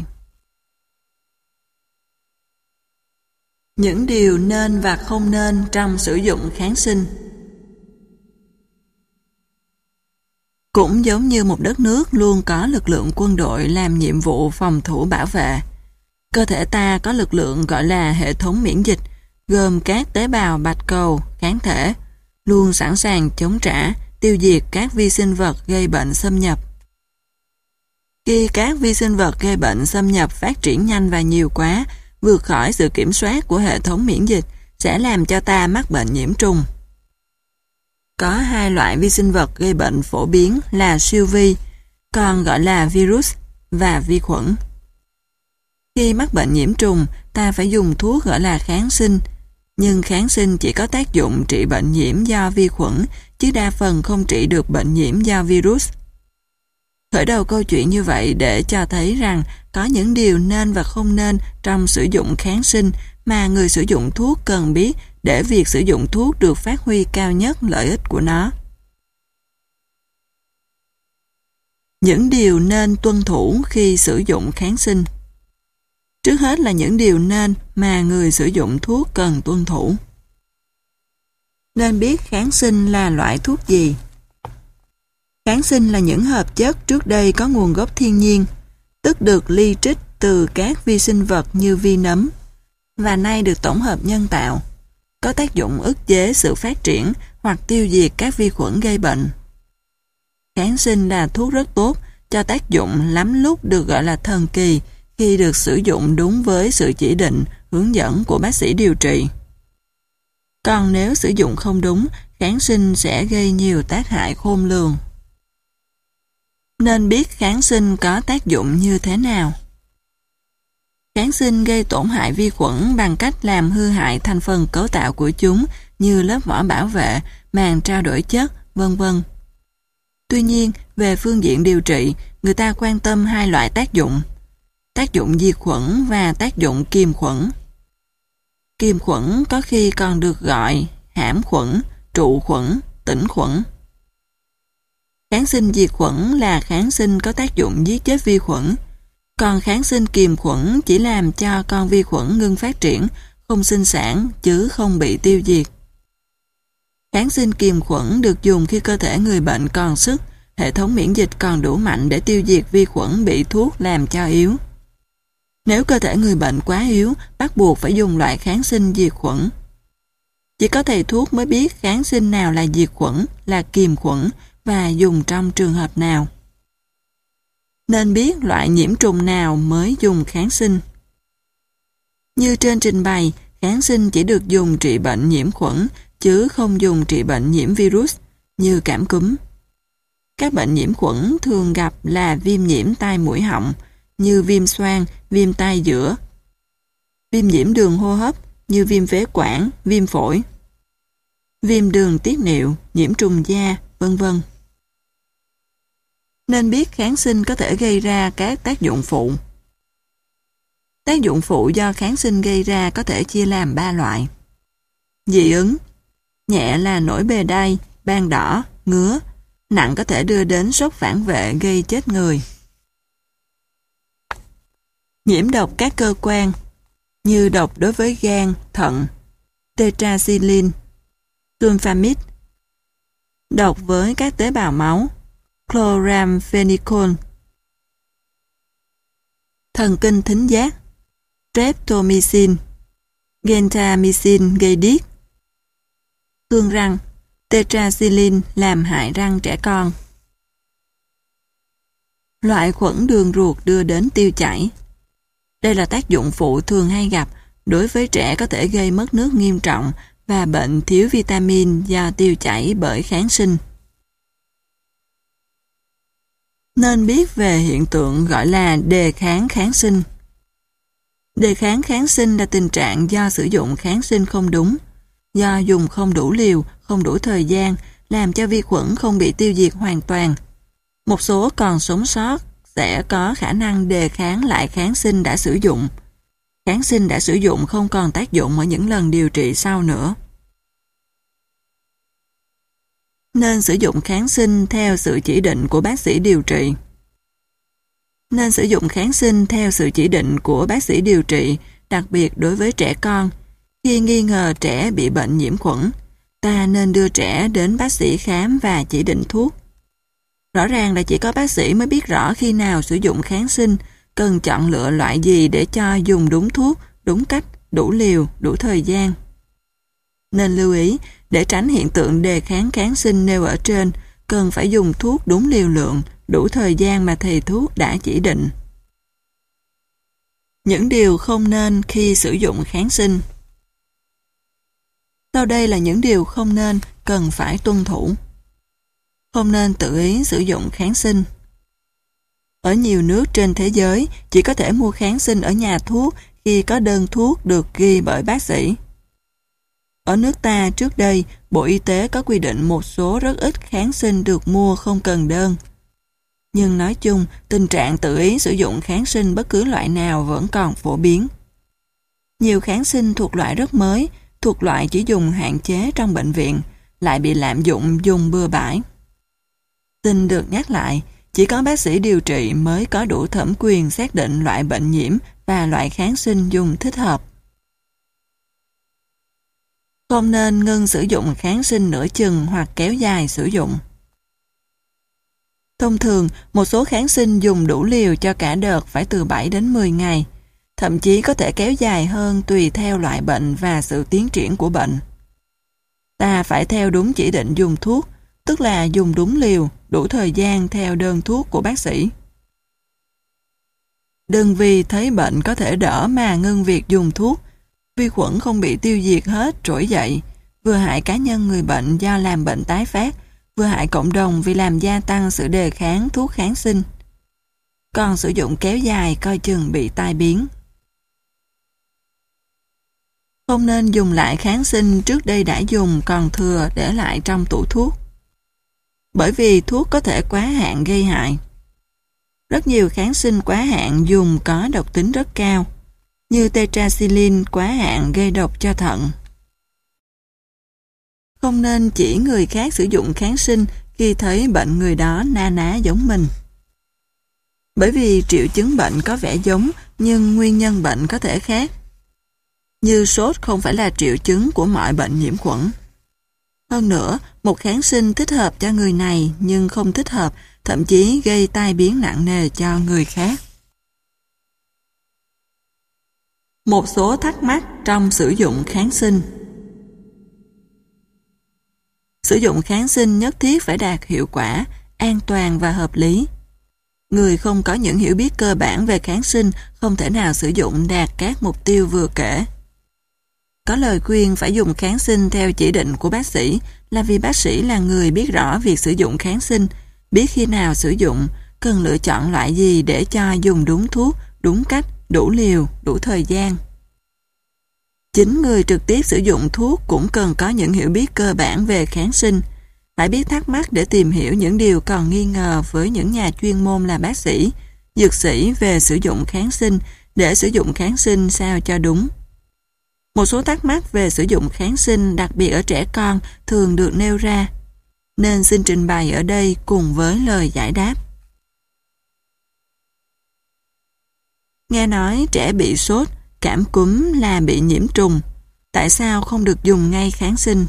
Những điều nên và không nên trong sử dụng kháng sinh. Cũng giống như một đất nước luôn có lực lượng quân đội làm nhiệm vụ phòng thủ bảo vệ, cơ thể ta có lực lượng gọi là hệ thống miễn dịch, gồm các tế bào bạch cầu, kháng thể, luôn sẵn sàng chống trả, tiêu diệt các vi sinh vật gây bệnh xâm nhập. Khi các vi sinh vật gây bệnh xâm nhập phát triển nhanh và nhiều quá, vượt khỏi sự kiểm soát của hệ thống miễn dịch, sẽ làm cho ta mắc bệnh nhiễm trùng. Có hai loại vi sinh vật gây bệnh phổ biến là siêu vi, còn gọi là virus, và vi khuẩn. Khi mắc bệnh nhiễm trùng, ta phải dùng thuốc gọi là kháng sinh, nhưng kháng sinh chỉ có tác dụng trị bệnh nhiễm do vi khuẩn, chứ đa phần không trị được bệnh nhiễm do virus. Khởi đầu câu chuyện như vậy để cho thấy rằng có những điều nên và không nên trong sử dụng kháng sinh mà người sử dụng thuốc cần biết để việc sử dụng thuốc được phát huy cao nhất lợi ích của nó. Những điều nên tuân thủ khi sử dụng kháng sinh. Trước hết là những điều nên mà người sử dụng thuốc cần tuân thủ. Nên biết kháng sinh là loại thuốc gì. Kháng sinh là những hợp chất trước đây có nguồn gốc thiên nhiên, tức được ly trích từ các vi sinh vật như vi nấm, và nay được tổng hợp nhân tạo, có tác dụng ức chế sự phát triển hoặc tiêu diệt các vi khuẩn gây bệnh. Kháng sinh là thuốc rất tốt, cho tác dụng lắm lúc được gọi là thần kỳ khi được sử dụng đúng với sự chỉ định, hướng dẫn của bác sĩ điều trị. Còn nếu sử dụng không đúng, kháng sinh sẽ gây nhiều tác hại khôn lường. Nên biết kháng sinh có tác dụng như thế nào. Kháng sinh gây tổn hại vi khuẩn bằng cách làm hư hại thành phần cấu tạo của chúng như lớp vỏ bảo vệ, màng trao đổi chất, vân vân. Tuy nhiên, về phương diện điều trị, người ta quan tâm hai loại tác dụng: tác dụng diệt khuẩn và tác dụng kiềm khuẩn. Kiềm khuẩn có khi còn được gọi hãm khuẩn, trụ khuẩn, tĩnh khuẩn. Kháng sinh diệt khuẩn là kháng sinh có tác dụng giết chết vi khuẩn, còn kháng sinh kiềm khuẩn chỉ làm cho con vi khuẩn ngưng phát triển, không sinh sản chứ không bị tiêu diệt. Kháng sinh kiềm khuẩn được dùng khi cơ thể người bệnh còn sức, hệ thống miễn dịch còn đủ mạnh để tiêu diệt vi khuẩn bị thuốc làm cho yếu. Nếu cơ thể người bệnh quá yếu, bắt buộc phải dùng loại kháng sinh diệt khuẩn. Chỉ có thầy thuốc mới biết kháng sinh nào là diệt khuẩn, là kiềm khuẩn và dùng trong trường hợp nào. Nên biết loại nhiễm trùng nào mới dùng kháng sinh. Như trên trình bày, kháng sinh chỉ được dùng trị bệnh nhiễm khuẩn, chứ không dùng trị bệnh nhiễm virus, như cảm cúm. Các bệnh nhiễm khuẩn thường gặp là viêm nhiễm tai mũi họng, như viêm xoang, viêm tai giữa, viêm nhiễm đường hô hấp, như viêm phế quản, viêm phổi, viêm đường tiết niệu, nhiễm trùng da, vân vân. Nên biết kháng sinh có thể gây ra các tác dụng phụ. Tác dụng phụ do kháng sinh gây ra có thể chia làm ba loại. Dị ứng. Nhẹ là nổi bề đay, ban đỏ, ngứa. Nặng có thể đưa đến sốc phản vệ gây chết người. Nhiễm độc các cơ quan, như độc đối với gan, thận, tetracycline, sulfamide. Độc với các tế bào máu, chloramphenicol. Thần kinh thính giác, streptomycin, gentamicin gây điếc. Thương răng, tetracycline làm hại răng trẻ con. Loại khuẩn đường ruột đưa đến tiêu chảy. Đây là tác dụng phụ thường hay gặp, đối với trẻ có thể gây mất nước nghiêm trọng và bệnh thiếu vitamin do tiêu chảy bởi kháng sinh. Nên biết về hiện tượng gọi là đề kháng kháng sinh. Đề kháng kháng sinh là tình trạng do sử dụng kháng sinh không đúng, do dùng không đủ liều, không đủ thời gian, làm cho vi khuẩn không bị tiêu diệt hoàn toàn. Một số còn sống sót sẽ có khả năng đề kháng lại kháng sinh đã sử dụng. Kháng sinh đã sử dụng không còn tác dụng ở những lần điều trị sau nữa. Nên sử dụng kháng sinh theo sự chỉ định của bác sĩ điều trị. Nên sử dụng kháng sinh theo sự chỉ định của bác sĩ điều trị, đặc biệt đối với trẻ con. Khi nghi ngờ trẻ bị bệnh nhiễm khuẩn, ta nên đưa trẻ đến bác sĩ khám và chỉ định thuốc. Rõ ràng là chỉ có bác sĩ mới biết rõ khi nào sử dụng kháng sinh, cần chọn lựa loại gì để cho dùng đúng thuốc, đúng cách, đủ liều, đủ thời gian. Nên lưu ý, để tránh hiện tượng đề kháng kháng sinh nêu ở trên, cần phải dùng thuốc đúng liều lượng, đủ thời gian mà thầy thuốc đã chỉ định. Những điều không nên khi sử dụng kháng sinh. Sau đây là những điều không nên cần phải tuân thủ. Không nên tự ý sử dụng kháng sinh. Ở nhiều nước trên thế giới, chỉ có thể mua kháng sinh ở nhà thuốc khi có đơn thuốc được ghi bởi bác sĩ. Ở nước ta trước đây, Bộ Y tế có quy định một số rất ít kháng sinh được mua không cần đơn. Nhưng nói chung, tình trạng tự ý sử dụng kháng sinh bất cứ loại nào vẫn còn phổ biến. Nhiều kháng sinh thuộc loại rất mới, thuộc loại chỉ dùng hạn chế trong bệnh viện, lại bị lạm dụng dùng bừa bãi. Xin được nhắc lại, chỉ có bác sĩ điều trị mới có đủ thẩm quyền xác định loại bệnh nhiễm và loại kháng sinh dùng thích hợp. Không nên ngưng sử dụng kháng sinh nửa chừng hoặc kéo dài sử dụng. Thông thường, một số kháng sinh dùng đủ liều cho cả đợt phải từ bảy đến mười ngày, thậm chí có thể kéo dài hơn tùy theo loại bệnh và sự tiến triển của bệnh. Ta phải theo đúng chỉ định dùng thuốc, tức là dùng đúng liều, đủ thời gian theo đơn thuốc của bác sĩ. Đừng vì thấy bệnh có thể đỡ mà ngưng việc dùng thuốc, vi khuẩn không bị tiêu diệt hết trỗi dậy, vừa hại cá nhân người bệnh do làm bệnh tái phát, vừa hại cộng đồng vì làm gia tăng sự đề kháng thuốc kháng sinh. Còn sử dụng kéo dài coi chừng bị tai biến. Không nên dùng lại kháng sinh trước đây đã dùng còn thừa để lại trong tủ thuốc. Bởi vì thuốc có thể quá hạn gây hại. Rất nhiều kháng sinh quá hạn dùng có độc tính rất cao, như tetracycline quá hạn gây độc cho thận. Không nên chỉ người khác sử dụng kháng sinh khi thấy bệnh người đó na ná giống mình. Bởi vì triệu chứng bệnh có vẻ giống nhưng nguyên nhân bệnh có thể khác. Như sốt không phải là triệu chứng của mọi bệnh nhiễm khuẩn. Hơn nữa, một kháng sinh thích hợp cho người này nhưng không thích hợp, thậm chí gây tai biến nặng nề cho người khác. Một số thắc mắc trong sử dụng kháng sinh. Sử dụng kháng sinh nhất thiết phải đạt hiệu quả, an toàn và hợp lý. Người không có những hiểu biết cơ bản về kháng sinh không thể nào sử dụng đạt các mục tiêu vừa kể. Có lời khuyên phải dùng kháng sinh theo chỉ định của bác sĩ là vì bác sĩ là người biết rõ việc sử dụng kháng sinh, biết khi nào sử dụng, cần lựa chọn loại gì để cho dùng đúng thuốc, đúng cách, đủ liều, đủ thời gian. Chính người trực tiếp sử dụng thuốc cũng cần có những hiểu biết cơ bản về kháng sinh, phải biết thắc mắc để tìm hiểu những điều còn nghi ngờ với những nhà chuyên môn là bác sĩ, dược sĩ về sử dụng kháng sinh để sử dụng kháng sinh sao cho đúng. Một số thắc mắc về sử dụng kháng sinh, đặc biệt ở trẻ con, thường được nêu ra, nên xin trình bày ở đây cùng với lời giải đáp. Nghe nói trẻ bị sốt, cảm cúm là bị nhiễm trùng, tại sao không được dùng ngay kháng sinh?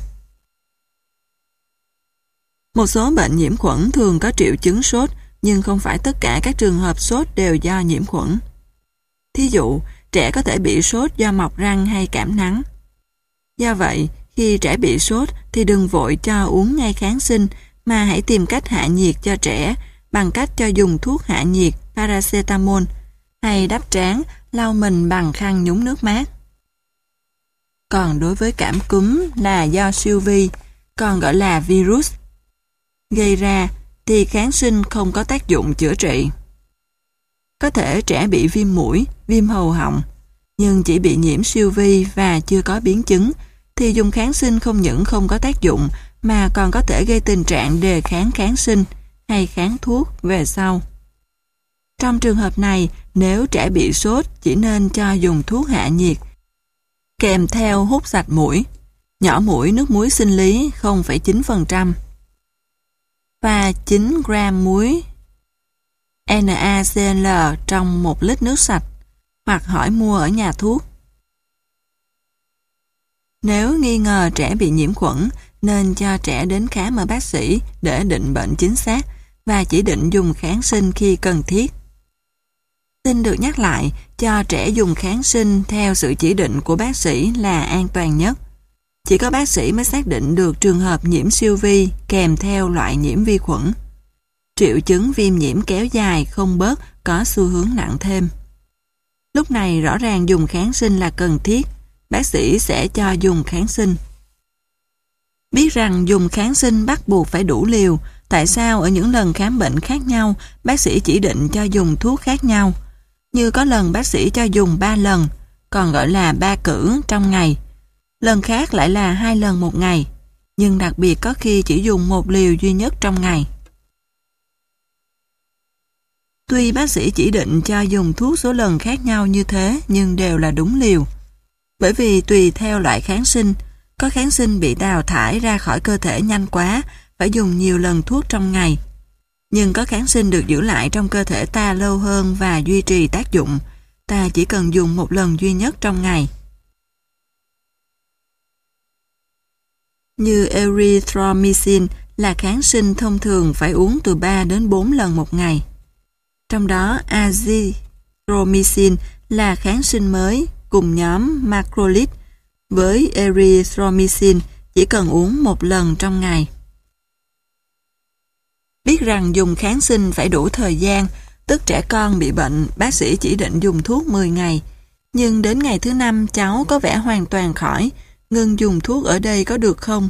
Một số bệnh nhiễm khuẩn thường có triệu chứng sốt, nhưng không phải tất cả các trường hợp sốt đều do nhiễm khuẩn. Thí dụ, trẻ có thể bị sốt do mọc răng hay cảm nắng. Do vậy, khi trẻ bị sốt thì đừng vội cho uống ngay kháng sinh, mà hãy tìm cách hạ nhiệt cho trẻ bằng cách cho dùng thuốc hạ nhiệt paracetamol hay đắp trán, lau mình bằng khăn nhúng nước mát. Còn đối với cảm cúm là do siêu vi, còn gọi là virus, gây ra thì kháng sinh không có tác dụng chữa trị. Có thể trẻ bị viêm mũi, viêm hầu họng, nhưng chỉ bị nhiễm siêu vi và chưa có biến chứng, thì dùng kháng sinh không những không có tác dụng mà còn có thể gây tình trạng đề kháng kháng sinh hay kháng thuốc về sau. Trong trường hợp này, nếu trẻ bị sốt chỉ nên cho dùng thuốc hạ nhiệt, kèm theo hút sạch mũi, nhỏ mũi nước muối sinh lý không phẩy chín phần trăm, và chín gram muối NaCl trong một lít nước sạch, hoặc hỏi mua ở nhà thuốc. Nếu nghi ngờ trẻ bị nhiễm khuẩn, nên cho trẻ đến khám ở bác sĩ để định bệnh chính xác và chỉ định dùng kháng sinh khi cần thiết. Xin được nhắc lại, cho trẻ dùng kháng sinh theo sự chỉ định của bác sĩ là an toàn nhất. Chỉ có bác sĩ mới xác định được trường hợp nhiễm siêu vi kèm theo loại nhiễm vi khuẩn. Triệu chứng viêm nhiễm kéo dài không bớt có xu hướng nặng thêm. Lúc này rõ ràng dùng kháng sinh là cần thiết, bác sĩ sẽ cho dùng kháng sinh. Biết rằng dùng kháng sinh bắt buộc phải đủ liều, tại sao ở những lần khám bệnh khác nhau, bác sĩ chỉ định cho dùng thuốc khác nhau? Như có lần bác sĩ cho dùng ba lần, còn gọi là ba cử trong ngày. Lần khác lại là hai lần một ngày, nhưng đặc biệt có khi chỉ dùng một liều duy nhất trong ngày. Tuy bác sĩ chỉ định cho dùng thuốc số lần khác nhau như thế, nhưng đều là đúng liều. Bởi vì tùy theo loại kháng sinh, có kháng sinh bị đào thải ra khỏi cơ thể nhanh quá, phải dùng nhiều lần thuốc trong ngày. Nhưng có kháng sinh được giữ lại trong cơ thể ta lâu hơn và duy trì tác dụng, ta chỉ cần dùng một lần duy nhất trong ngày. Như erythromycin là kháng sinh thông thường phải uống từ ba đến bốn lần một ngày. Trong đó azithromycin là kháng sinh mới cùng nhóm macrolide, với erythromycin chỉ cần uống một lần trong ngày. Biết rằng dùng kháng sinh phải đủ thời gian, tức trẻ con bị bệnh, bác sĩ chỉ định dùng thuốc mười ngày, nhưng đến ngày thứ năm cháu có vẻ hoàn toàn khỏi, ngừng dùng thuốc ở đây có được không?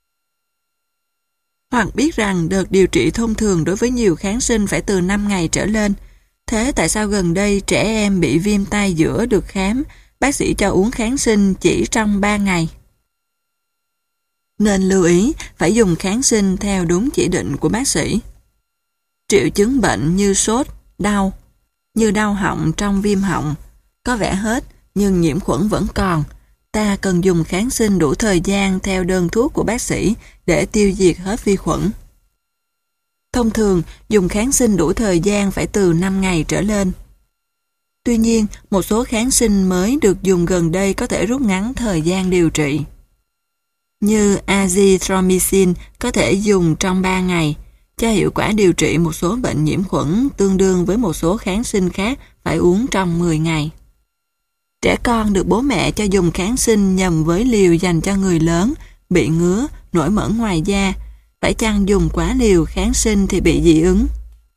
Hoặc biết rằng đợt điều trị thông thường đối với nhiều kháng sinh phải từ năm ngày trở lên, thế tại sao gần đây trẻ em bị viêm tay giữa được khám, bác sĩ cho uống kháng sinh chỉ trong ba ngày? Nên lưu ý phải dùng kháng sinh theo đúng chỉ định của bác sĩ. Triệu chứng bệnh như sốt, đau, như đau họng trong viêm họng, có vẻ hết nhưng nhiễm khuẩn vẫn còn. Ta cần dùng kháng sinh đủ thời gian theo đơn thuốc của bác sĩ để tiêu diệt hết vi khuẩn. Thông thường, dùng kháng sinh đủ thời gian phải từ năm ngày trở lên. Tuy nhiên, một số kháng sinh mới được dùng gần đây có thể rút ngắn thời gian điều trị. Như azithromycin có thể dùng trong ba ngày, cho hiệu quả điều trị một số bệnh nhiễm khuẩn tương đương với một số kháng sinh khác phải uống trong mười ngày. Trẻ con được bố mẹ cho dùng kháng sinh nhầm với liều dành cho người lớn, bị ngứa, nổi mẩn ngoài da, phải chăng dùng quá liều kháng sinh thì bị dị ứng.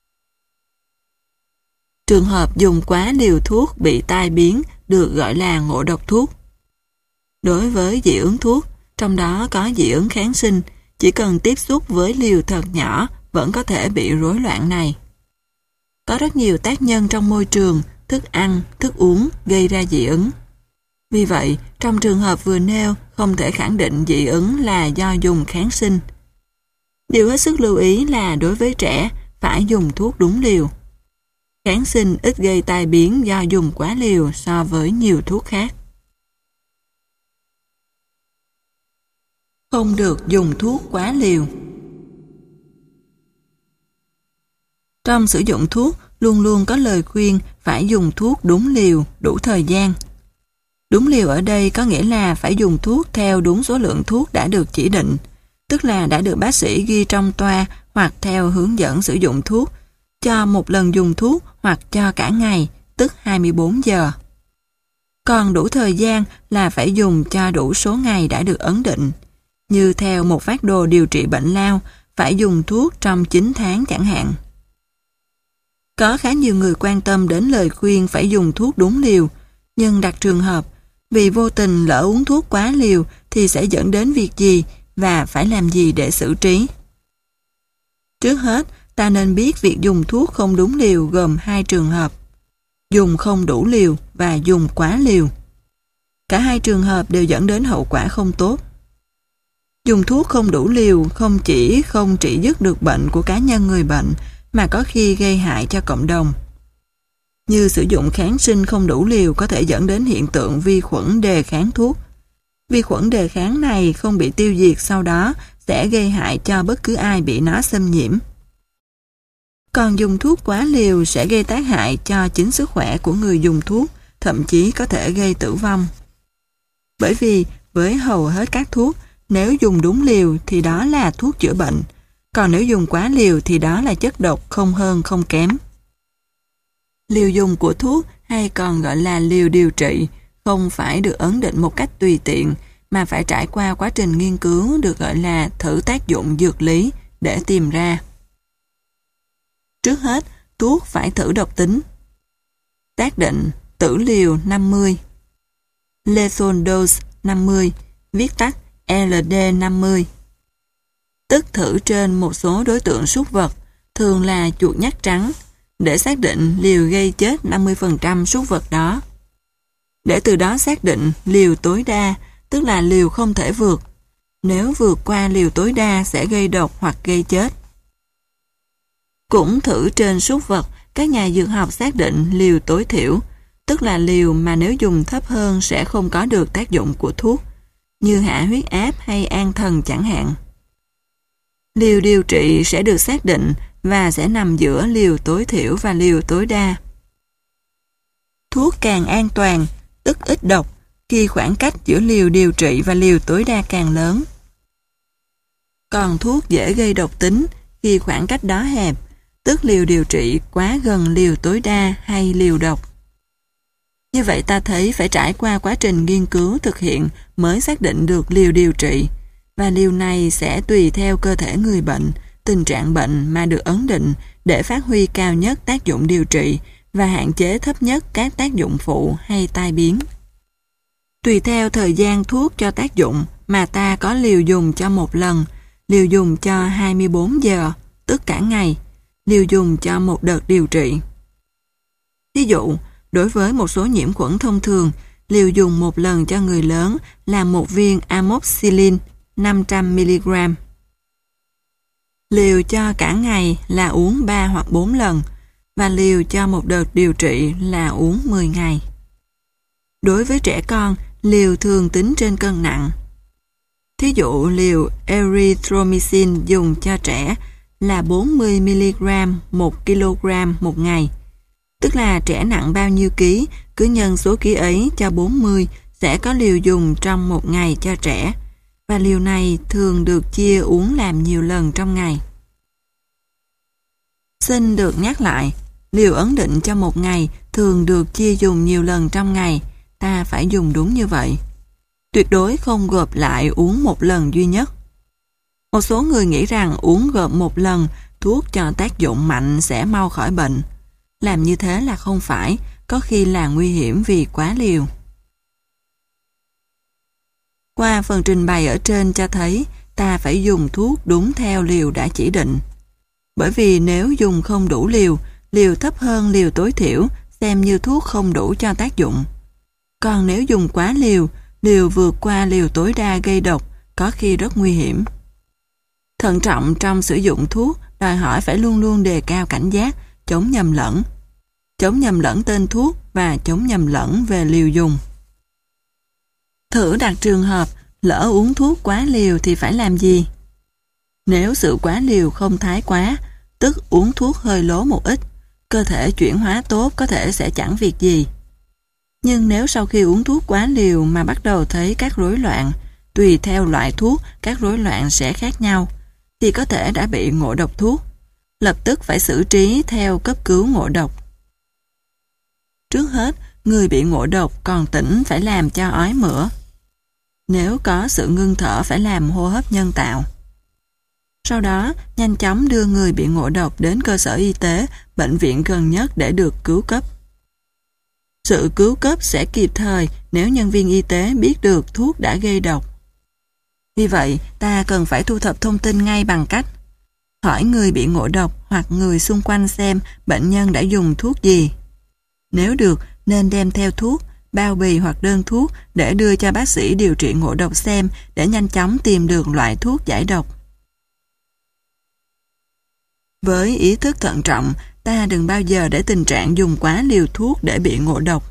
Trường hợp dùng quá liều thuốc bị tai biến được gọi là ngộ độc thuốc. Đối với dị ứng thuốc, trong đó có dị ứng kháng sinh, chỉ cần tiếp xúc với liều thật nhỏ vẫn có thể bị rối loạn này. Có rất nhiều tác nhân trong môi trường, thức ăn, thức uống gây ra dị ứng. Vì vậy, trong trường hợp vừa nêu, không thể khẳng định dị ứng là do dùng kháng sinh. Điều hết sức lưu ý là đối với trẻ, phải dùng thuốc đúng liều. Kháng sinh ít gây tai biến do dùng quá liều so với nhiều thuốc khác. Không được dùng thuốc quá liều. Trong sử dụng thuốc, luôn luôn có lời khuyên phải dùng thuốc đúng liều, đủ thời gian. Đúng liều ở đây có nghĩa là phải dùng thuốc theo đúng số lượng thuốc đã được chỉ định, tức là đã được bác sĩ ghi trong toa hoặc theo hướng dẫn sử dụng thuốc, cho một lần dùng thuốc hoặc cho cả ngày, tức hai mươi bốn giờ. Còn đủ thời gian là phải dùng cho đủ số ngày đã được ấn định, như theo một phác đồ điều trị bệnh lao, phải dùng thuốc trong chín tháng chẳng hạn. Có khá nhiều người quan tâm đến lời khuyên phải dùng thuốc đúng liều, nhưng đặt trường hợp, vì vô tình lỡ uống thuốc quá liều thì sẽ dẫn đến việc gì và phải làm gì để xử trí. Trước hết, ta nên biết việc dùng thuốc không đúng liều gồm hai trường hợp: dùng không đủ liều và dùng quá liều. Cả hai trường hợp đều dẫn đến hậu quả không tốt. Dùng thuốc không đủ liều không chỉ không trị dứt được bệnh của cá nhân người bệnh, mà có khi gây hại cho cộng đồng. Như sử dụng kháng sinh không đủ liều có thể dẫn đến hiện tượng vi khuẩn đề kháng thuốc. Vi khuẩn đề kháng này không bị tiêu diệt sau đó sẽ gây hại cho bất cứ ai bị nó xâm nhiễm. Còn dùng thuốc quá liều sẽ gây tác hại cho chính sức khỏe của người dùng thuốc, thậm chí có thể gây tử vong. Bởi vì với hầu hết các thuốc, nếu dùng đúng liều thì đó là thuốc chữa bệnh, còn nếu dùng quá liều thì đó là chất độc không hơn không kém. Liều dùng của thuốc, hay còn gọi là liều điều trị, không phải được ấn định một cách tùy tiện, mà phải trải qua quá trình nghiên cứu được gọi là thử tác dụng dược lý để tìm ra. Trước hết, thuốc phải thử độc tính. Xác định tử liều năm mươi, lethal dose năm mươi, viết tắt L D năm mươi. Tức thử trên một số đối tượng súc vật, thường là chuột nhắt trắng, để xác định liều gây chết năm mươi phần trăm súc vật đó. Để từ đó xác định liều tối đa, tức là liều không thể vượt. Nếu vượt qua liều tối đa sẽ gây độc hoặc gây chết. Cũng thử trên súc vật, các nhà dược học xác định liều tối thiểu, tức là liều mà nếu dùng thấp hơn sẽ không có được tác dụng của thuốc, như hạ huyết áp hay an thần chẳng hạn. Liều điều trị sẽ được xác định và sẽ nằm giữa liều tối thiểu và liều tối đa. Thuốc càng an toàn, tức ít độc, khi khoảng cách giữa liều điều trị và liều tối đa càng lớn. Còn thuốc dễ gây độc tính khi khoảng cách đó hẹp, tức liều điều trị quá gần liều tối đa hay liều độc. Như vậy ta thấy phải trải qua quá trình nghiên cứu thực hiện mới xác định được liều điều trị, và liều này sẽ tùy theo cơ thể người bệnh, tình trạng bệnh mà được ấn định để phát huy cao nhất tác dụng điều trị và hạn chế thấp nhất các tác dụng phụ hay tai biến. Tùy theo thời gian thuốc cho tác dụng mà ta có liều dùng cho một lần, liều dùng cho hai mươi bốn giờ, tức cả ngày, liều dùng cho một đợt điều trị. Ví dụ, đối với một số nhiễm khuẩn thông thường, liều dùng một lần cho người lớn là một viên amoxicillin năm trăm mi-li-gam. Liều cho cả ngày là uống ba hoặc bốn lần, và liều cho một đợt điều trị là uống mười ngày. Đối với trẻ con, liều thường tính trên cân nặng. Thí dụ liều erythromycin dùng cho trẻ là bốn mươi mi-li-gam một ki-lô-gam một ngày. Tức là trẻ nặng bao nhiêu ký, cứ nhân số ký ấy cho bốn mươi sẽ có liều dùng trong một ngày cho trẻ, và liều này thường được chia uống làm nhiều lần trong ngày. Xin được nhắc lại, liều ấn định cho một ngày thường được chia dùng nhiều lần trong ngày, ta phải dùng đúng như vậy. Tuyệt đối không gộp lại uống một lần duy nhất. Một số người nghĩ rằng uống gộp một lần, thuốc cho tác dụng mạnh sẽ mau khỏi bệnh. Làm như thế là không phải, có khi là nguy hiểm vì quá liều. Qua phần trình bày ở trên cho thấy ta phải dùng thuốc đúng theo liều đã chỉ định. Bởi vì nếu dùng không đủ liều, liều thấp hơn liều tối thiểu xem như thuốc không đủ cho tác dụng. Còn nếu dùng quá liều, liều vượt qua liều tối đa gây độc, có khi rất nguy hiểm. Thận trọng trong sử dụng thuốc đòi hỏi phải luôn luôn đề cao cảnh giác, chống nhầm lẫn. Chống nhầm lẫn tên thuốc và chống nhầm lẫn về liều dùng. Thử đặt trường hợp lỡ uống thuốc quá liều thì phải làm gì? Nếu sự quá liều không thái quá, tức uống thuốc hơi lố một ít, cơ thể chuyển hóa tốt có thể sẽ chẳng việc gì. Nhưng nếu sau khi uống thuốc quá liều mà bắt đầu thấy các rối loạn, tùy theo loại thuốc các rối loạn sẽ khác nhau, thì có thể đã bị ngộ độc thuốc. Lập tức phải xử trí theo cấp cứu ngộ độc. Trước hết, người bị ngộ độc còn tỉnh phải làm cho ói mửa. Nếu có sự ngưng thở phải làm hô hấp nhân tạo. Sau đó, nhanh chóng đưa người bị ngộ độc đến cơ sở y tế, bệnh viện gần nhất để được cứu cấp. Sự cứu cấp sẽ kịp thời nếu nhân viên y tế biết được thuốc đã gây độc. Vì vậy, ta cần phải thu thập thông tin ngay bằng cách hỏi người bị ngộ độc hoặc người xung quanh xem bệnh nhân đã dùng thuốc gì. Nếu được, nên đem theo thuốc, bao bì hoặc đơn thuốc để đưa cho bác sĩ điều trị ngộ độc xem để nhanh chóng tìm được loại thuốc giải độc. Với ý thức thận trọng, ta đừng bao giờ để tình trạng dùng quá liều thuốc để bị ngộ độc.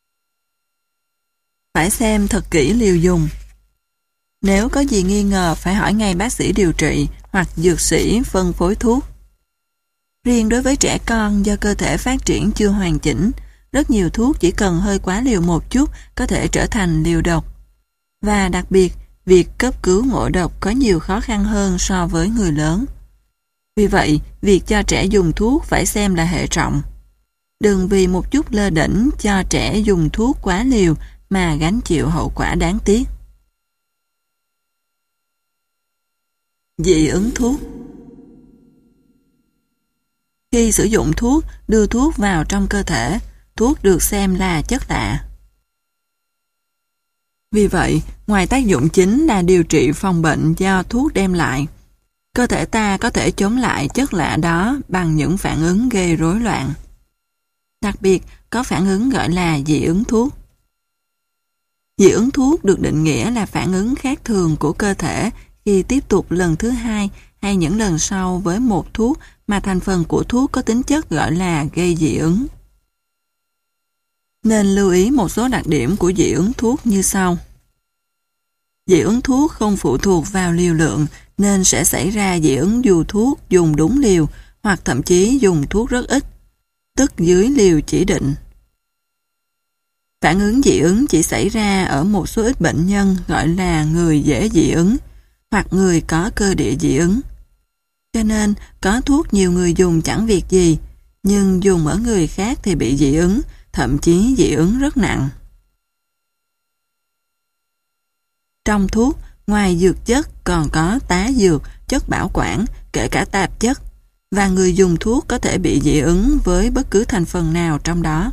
Phải xem thật kỹ liều dùng. Nếu có gì nghi ngờ phải hỏi ngay bác sĩ điều trị hoặc dược sĩ phân phối thuốc. Riêng đối với trẻ con do cơ thể phát triển chưa hoàn chỉnh, rất nhiều thuốc chỉ cần hơi quá liều một chút có thể trở thành liều độc. Và đặc biệt, việc cấp cứu ngộ độc có nhiều khó khăn hơn so với người lớn. Vì vậy, việc cho trẻ dùng thuốc phải xem là hệ trọng. Đừng vì một chút lơ đễnh cho trẻ dùng thuốc quá liều mà gánh chịu hậu quả đáng tiếc. Dị ứng thuốc. Khi sử dụng thuốc, đưa thuốc vào trong cơ thể, thuốc được xem là chất lạ. Vì vậy, ngoài tác dụng chính là điều trị phòng bệnh do thuốc đem lại, cơ thể ta có thể chống lại chất lạ đó bằng những phản ứng gây rối loạn. Đặc biệt, có phản ứng gọi là dị ứng thuốc. Dị ứng thuốc được định nghĩa là phản ứng khác thường của cơ thể khi tiếp tục lần thứ hai hay những lần sau với một thuốc mà thành phần của thuốc có tính chất gọi là gây dị ứng. Nên lưu ý một số đặc điểm của dị ứng thuốc như sau. Dị ứng thuốc không phụ thuộc vào liều lượng nên sẽ xảy ra dị ứng dù thuốc dùng đúng liều hoặc thậm chí dùng thuốc rất ít, tức dưới liều chỉ định. Phản ứng dị ứng chỉ xảy ra ở một số ít bệnh nhân gọi là người dễ dị ứng hoặc người có cơ địa dị ứng. Cho nên có thuốc nhiều người dùng chẳng việc gì, nhưng dùng ở người khác thì bị dị ứng, thậm chí dị ứng rất nặng. Trong thuốc, ngoài dược chất còn có tá dược, chất bảo quản, kể cả tạp chất, và người dùng thuốc có thể bị dị ứng với bất cứ thành phần nào trong đó.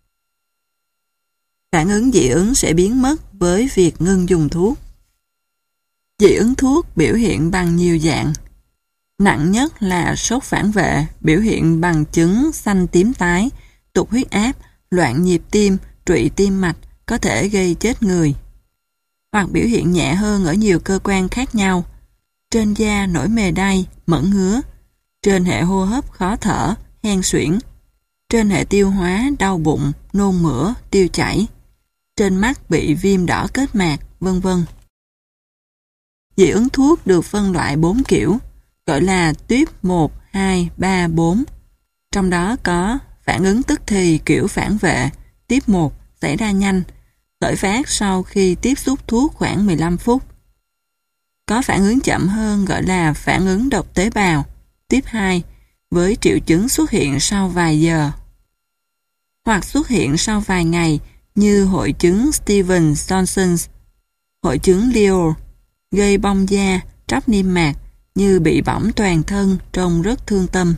Phản ứng dị ứng sẽ biến mất với việc ngưng dùng thuốc. Dị ứng thuốc biểu hiện bằng nhiều dạng. Nặng nhất là sốt phản vệ, biểu hiện bằng chứng xanh tím tái, tụt huyết áp, loạn nhịp tim, trụy tim mạch, có thể gây chết người. Hoặc biểu hiện nhẹ hơn ở nhiều cơ quan khác nhau. Trên da nổi mề đay, mẩn ngứa. Trên hệ hô hấp khó thở, hen suyễn. Trên hệ tiêu hóa đau bụng, nôn mửa, tiêu chảy. Trên mắt bị viêm đỏ kết mạc, vân vân. Dị ứng thuốc được phân loại bốn kiểu, gọi là tuyếp một, hai, ba, bốn. Trong đó có phản ứng tức thì kiểu phản vệ, tuyếp một xảy ra nhanh, khởi phát sau khi tiếp xúc thuốc khoảng mười lăm phút. Có phản ứng chậm hơn gọi là phản ứng độc tế bào, tuyếp hai, với triệu chứng xuất hiện sau vài giờ. Hoặc xuất hiện sau vài ngày như hội chứng Stevens-Johnson, hội chứng Leo, gây bong da, tróc niêm mạc, như bị bỏng toàn thân, trông rất thương tâm.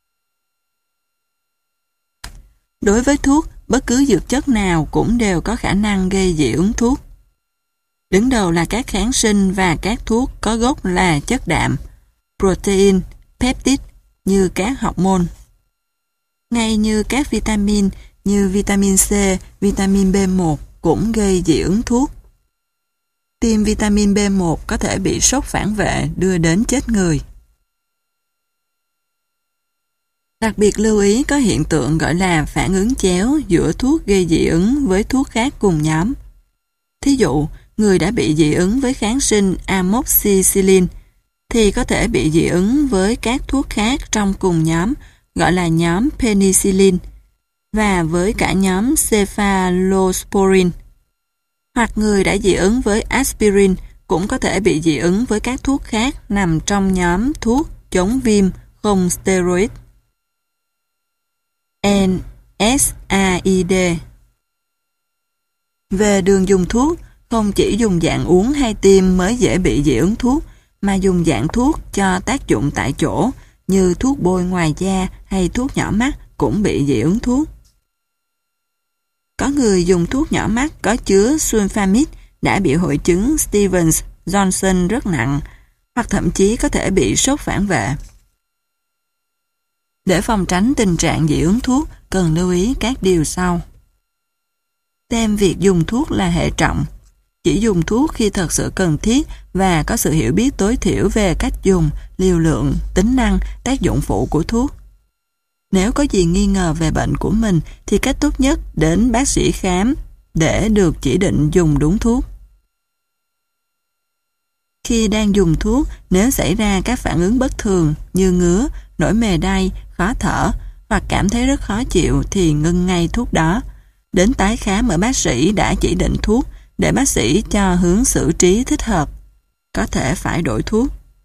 Đối với thuốc, bất cứ dược chất nào cũng đều có khả năng gây dị ứng thuốc. Đứng đầu là các kháng sinh và các thuốc có gốc là chất đạm, protein, peptide như các hormone. Ngay như các vitamin như vitamin C, vitamin B một cũng gây dị ứng thuốc. Tiêm vitamin B một có thể bị sốc phản vệ đưa đến chết người. Đặc biệt lưu ý có hiện tượng gọi là phản ứng chéo giữa thuốc gây dị ứng với thuốc khác cùng nhóm. Thí dụ, người đã bị dị ứng với kháng sinh amoxicillin thì có thể bị dị ứng với các thuốc khác trong cùng nhóm gọi là nhóm penicillin và với cả nhóm cephalosporin. Hoặc người đã dị ứng với aspirin cũng có thể bị dị ứng với các thuốc khác nằm trong nhóm thuốc chống viêm không steroid. en ét a i đê. Về đường dùng thuốc, không chỉ dùng dạng uống hay tiêm mới dễ bị dị ứng thuốc, mà dùng dạng thuốc cho tác dụng tại chỗ như thuốc bôi ngoài da hay thuốc nhỏ mắt cũng bị dị ứng thuốc. Có người dùng thuốc nhỏ mắt có chứa sulfamide đã bị hội chứng Stevens-Johnson rất nặng, hoặc thậm chí có thể bị sốc phản vệ. Để phòng tránh tình trạng dị ứng thuốc, cần lưu ý các điều sau. Xem việc dùng thuốc là hệ trọng. Chỉ dùng thuốc khi thật sự cần thiết và có sự hiểu biết tối thiểu về cách dùng, liều lượng, tính năng, tác dụng phụ của thuốc. Nếu có gì nghi ngờ về bệnh của mình thì cách tốt nhất đến bác sĩ khám để được chỉ định dùng đúng thuốc. Khi đang dùng thuốc, nếu xảy ra các phản ứng bất thường như ngứa, nổi mề đay, khó thở hoặc cảm thấy rất khó chịu thì ngưng ngay thuốc đó. Đến tái khám ở bác sĩ đã chỉ định thuốc để bác sĩ cho hướng xử trí thích hợp. Có thể phải đổi thuốc.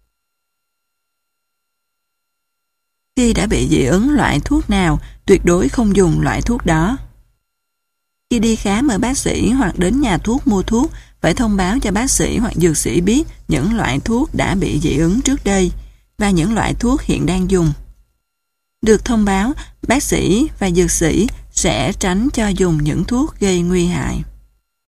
Khi đã bị dị ứng loại thuốc nào, tuyệt đối không dùng loại thuốc đó. Khi đi khám ở bác sĩ hoặc đến nhà thuốc mua thuốc, phải thông báo cho bác sĩ hoặc dược sĩ biết những loại thuốc đã bị dị ứng trước đây và những loại thuốc hiện đang dùng. Được thông báo, bác sĩ và dược sĩ sẽ tránh cho dùng những thuốc gây nguy hại.